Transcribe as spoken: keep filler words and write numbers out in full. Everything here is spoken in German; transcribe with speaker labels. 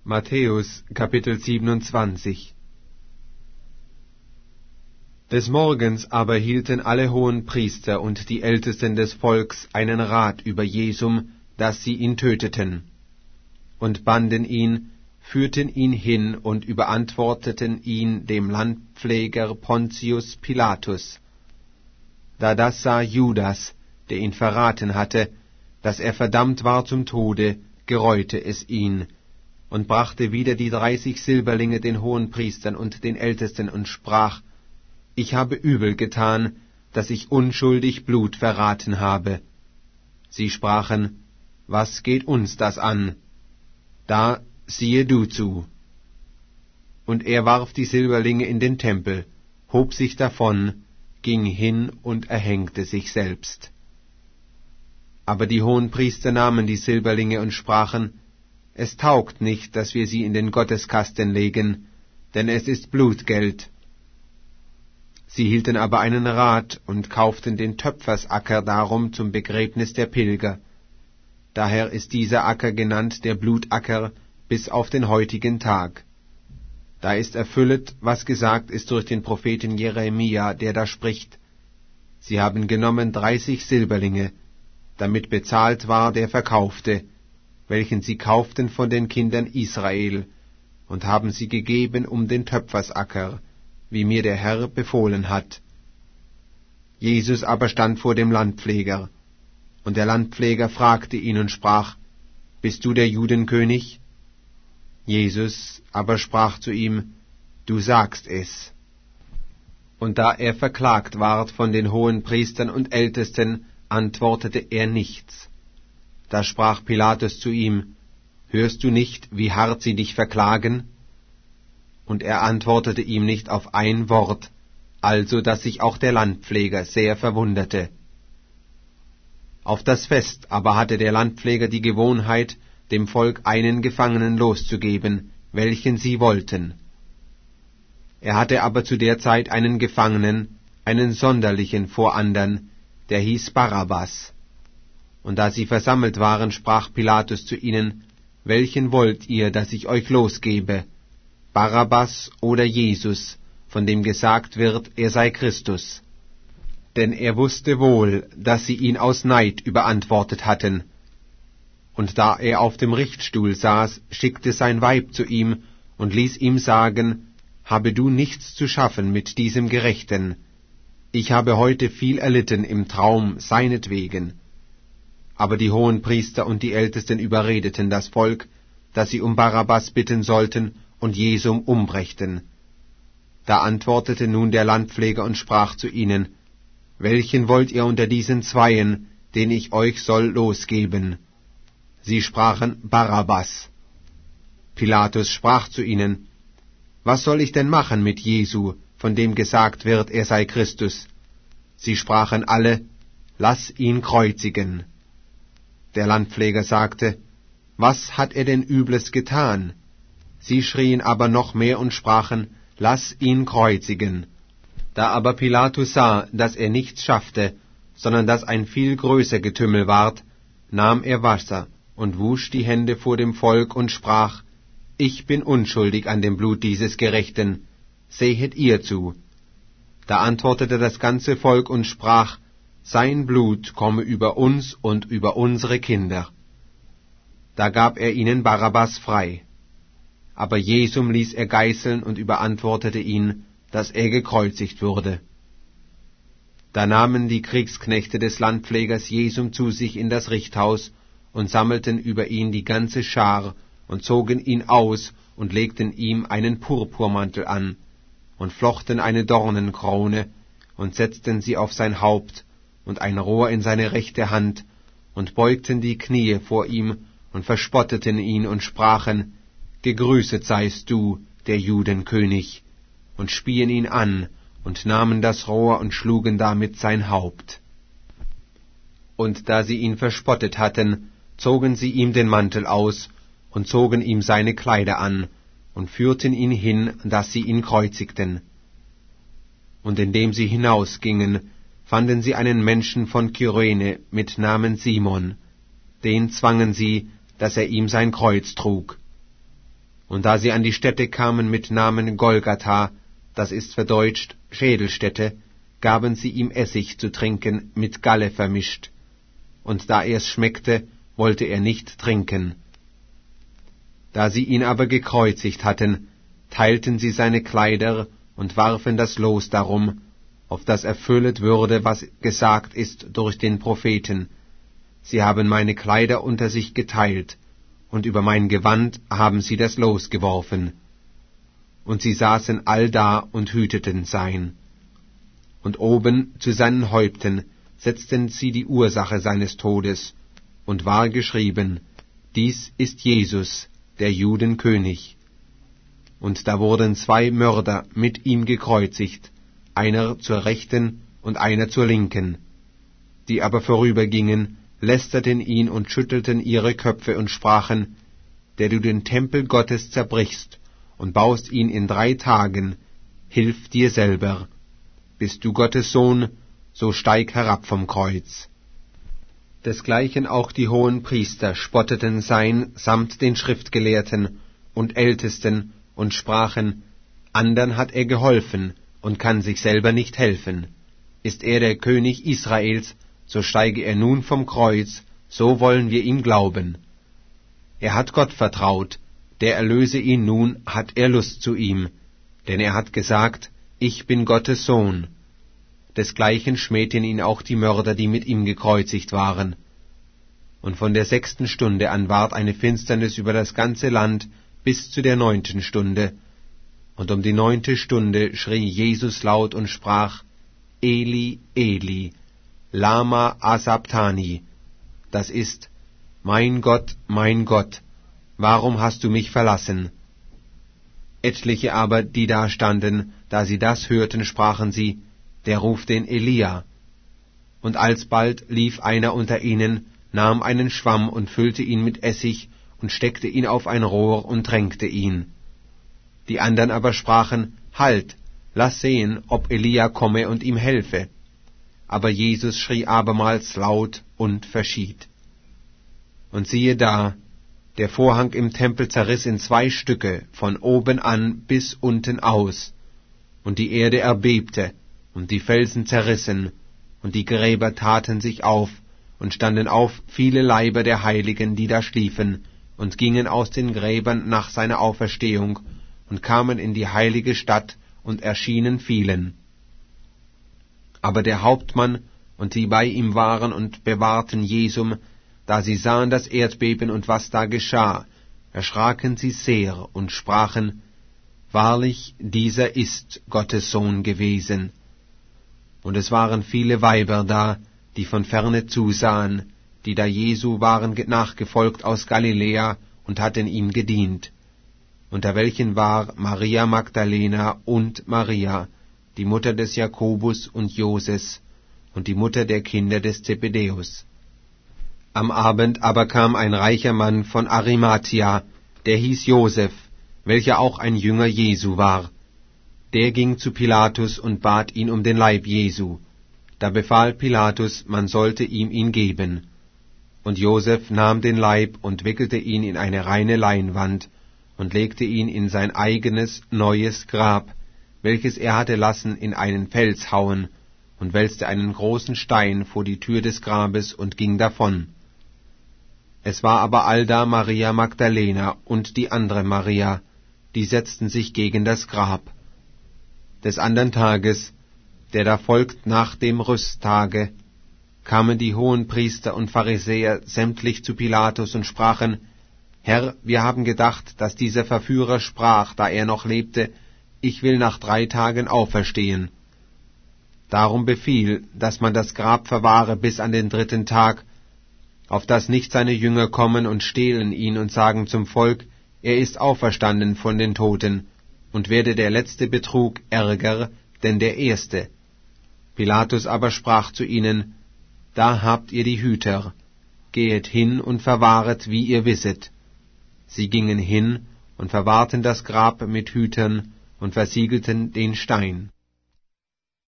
Speaker 1: Matthäus Kapitel siebenundzwanzig. Des Morgens aber hielten alle hohen Priester und die Ältesten des Volks einen Rat über Jesum, dass sie ihn töteten, und banden ihn, führten ihn hin und überantworteten ihn dem Landpfleger Pontius Pilatus. Da das sah Judas, der ihn verraten hatte, dass er verdammt war zum Tode, gereute es ihn, und brachte wieder die dreißig Silberlinge den Hohenpriestern und den Ältesten und sprach: Ich habe übel getan, dass ich unschuldig Blut verraten habe. Sie sprachen: Was geht uns das an? Da siehe du zu. Und er warf die Silberlinge in den Tempel, hob sich davon, ging hin und erhängte sich selbst. Aber die Hohenpriester nahmen die Silberlinge und sprachen: Es taugt nicht, dass wir sie in den Gotteskasten legen, denn es ist Blutgeld. Sie hielten aber einen Rat und kauften den Töpfersacker darum zum Begräbnis der Pilger. Daher ist dieser Acker genannt der Blutacker bis auf den heutigen Tag. Da ist erfüllet, was gesagt ist durch den Propheten Jeremia, der da spricht: Sie haben genommen dreißig Silberlinge, damit bezahlt war der Verkaufte, welchen sie kauften von den Kindern Israel, und haben sie gegeben um den Töpfersacker, wie mir der Herr befohlen hat. Jesus aber stand vor dem Landpfleger, und der Landpfleger fragte ihn und sprach: Bist du der Judenkönig? Jesus aber sprach zu ihm: Du sagst es. Und da er verklagt ward von den Hohenpriestern und Ältesten, antwortete er nichts. Da sprach Pilatus zu ihm: Hörst du nicht, wie hart sie dich verklagen? Und er antwortete ihm nicht auf ein Wort, also dass sich auch der Landpfleger sehr verwunderte. Auf das Fest aber hatte der Landpfleger die Gewohnheit, dem Volk einen Gefangenen loszugeben, welchen sie wollten. Er hatte aber zu der Zeit einen Gefangenen, einen sonderlichen vor andern, der hieß Barabbas. Und da sie versammelt waren, sprach Pilatus zu ihnen: Welchen wollt ihr, dass ich euch losgebe? Barabbas oder Jesus, von dem gesagt wird, er sei Christus? Denn er wusste wohl, dass sie ihn aus Neid überantwortet hatten. Und da er auf dem Richtstuhl saß, schickte sein Weib zu ihm und ließ ihm sagen: Habe du nichts zu schaffen mit diesem Gerechten? Ich habe heute viel erlitten im Traum seinetwegen. Aber die Hohenpriester und die Ältesten überredeten das Volk, dass sie um Barabbas bitten sollten und Jesum umbrächten. Da antwortete nun der Landpfleger und sprach zu ihnen: Welchen wollt ihr unter diesen Zweien, den ich euch soll losgeben? Sie sprachen: Barabbas. Pilatus sprach zu ihnen: Was soll ich denn machen mit Jesu, von dem gesagt wird, er sei Christus? Sie sprachen alle: Lass ihn kreuzigen. Der Landpfleger sagte: Was hat er denn Übles getan? Sie schrien aber noch mehr und sprachen: Lass ihn kreuzigen. Da aber Pilatus sah, dass er nichts schaffte, sondern dass ein viel größer Getümmel ward, nahm er Wasser und wusch die Hände vor dem Volk und sprach: Ich bin unschuldig an dem Blut dieses Gerechten, sehet ihr zu. Da antwortete das ganze Volk und sprach: Sein Blut komme über uns und über unsere Kinder. Da gab er ihnen Barabbas frei. Aber Jesum ließ er geißeln und überantwortete ihn, dass er gekreuzigt würde. Da nahmen die Kriegsknechte des Landpflegers Jesum zu sich in das Richthaus und sammelten über ihn die ganze Schar und zogen ihn aus und legten ihm einen Purpurmantel an und flochten eine Dornenkrone und setzten sie auf sein Haupt und ein Rohr in seine rechte Hand und beugten die Knie vor ihm und verspotteten ihn und sprachen: Gegrüßet seist du, der Judenkönig, und spien ihn an und nahmen das Rohr und schlugen damit sein Haupt. Und da sie ihn verspottet hatten, zogen sie ihm den Mantel aus und zogen ihm seine Kleider an und führten ihn hin, dass sie ihn kreuzigten. Und indem sie hinausgingen, fanden sie einen Menschen von Kyrene mit Namen Simon. Den zwangen sie, dass er ihm sein Kreuz trug. Und da sie an die Stätte kamen mit Namen Golgatha, das ist verdeutscht Schädelstätte, gaben sie ihm Essig zu trinken, mit Galle vermischt. Und da er's schmeckte, wollte er nicht trinken. Da sie ihn aber gekreuzigt hatten, teilten sie seine Kleider und warfen das Los darum, auf das erfüllet würde, was gesagt ist durch den Propheten. Sie haben meine Kleider unter sich geteilt, und über mein Gewand haben sie das Los geworfen. Und sie saßen allda und hüteten sein. Und oben zu seinen Häupten setzten sie die Ursache seines Todes, und war geschrieben, dies ist Jesus, der Juden König. Und da wurden zwei Mörder mit ihm gekreuzigt, einer zur Rechten und einer zur Linken. Die aber vorübergingen, lästerten ihn und schüttelten ihre Köpfe und sprachen, der du den Tempel Gottes zerbrichst und baust ihn in drei Tagen, hilf dir selber. Bist du Gottes Sohn, so steig herab vom Kreuz. Desgleichen auch die hohen Priester spotteten sein samt den Schriftgelehrten und Ältesten und sprachen, andern hat er geholfen und kann sich selber nicht helfen. Ist er der König Israels, so steige er nun vom Kreuz, so wollen wir ihm glauben. Er hat Gott vertraut, der erlöse ihn nun, hat er Lust zu ihm, denn er hat gesagt, ich bin Gottes Sohn. Desgleichen schmähten ihn auch die Mörder, die mit ihm gekreuzigt waren. Und von der sechsten Stunde an ward eine Finsternis über das ganze Land bis zu der neunten Stunde. Und um die neunte Stunde schrie Jesus laut und sprach, Eli, Eli, lama asabtani, das ist, mein Gott, mein Gott, warum hast du mich verlassen? Etliche aber, die da standen, da sie das hörten, sprachen sie, der ruft den Elia. Und alsbald lief einer unter ihnen, nahm einen Schwamm und füllte ihn mit Essig und steckte ihn auf ein Rohr und tränkte ihn. Die andern aber sprachen, Halt, lass sehen, ob Elia komme und ihm helfe. Aber Jesus schrie abermals laut und verschied. Und siehe da, der Vorhang im Tempel zerriss in zwei Stücke, von oben an bis unten aus, und die Erde erbebte, und die Felsen zerrissen, und die Gräber taten sich auf, und standen auf viele Leiber der Heiligen, die da schliefen, und gingen aus den Gräbern nach seiner Auferstehung, und kamen in die heilige Stadt, und erschienen vielen. Aber der Hauptmann und die bei ihm waren und bewahrten Jesum, da sie sahen das Erdbeben und was da geschah, erschraken sie sehr und sprachen, Wahrlich, dieser ist Gottes Sohn gewesen. Und es waren viele Weiber da, die von ferne zusahen, die da Jesu waren nachgefolgt aus Galiläa und hatten ihm gedient. Unter welchen war Maria Magdalena und Maria, die Mutter des Jakobus und Joses, und die Mutter der Kinder des Zebedäus. Am Abend aber kam ein reicher Mann von Arimathia, der hieß Joseph, welcher auch ein Jünger Jesu war. Der ging zu Pilatus und bat ihn um den Leib Jesu. Da befahl Pilatus, man sollte ihm ihn geben. Und Joseph nahm den Leib und wickelte ihn in eine reine Leinwand und legte ihn in sein eigenes, neues Grab, welches er hatte lassen in einen Fels hauen, und wälzte einen großen Stein vor die Tür des Grabes und ging davon. Es war aber allda Maria Magdalena und die andere Maria, die setzten sich gegen das Grab. Des andern Tages, der da folgt nach dem Rüsttage, kamen die Hohenpriester und Pharisäer sämtlich zu Pilatus und sprachen, Herr, wir haben gedacht, dass dieser Verführer sprach, da er noch lebte, ich will nach drei Tagen auferstehen. Darum befiehl, dass man das Grab verwahre bis an den dritten Tag, auf dass nicht seine Jünger kommen und stehlen ihn und sagen zum Volk, er ist auferstanden von den Toten, und werde der letzte Betrug ärger, denn der erste. Pilatus aber sprach zu ihnen, Da habt ihr die Hüter, gehet hin und verwahret, wie ihr wisset. Sie gingen hin und verwahrten das Grab mit Hütern und versiegelten den Stein.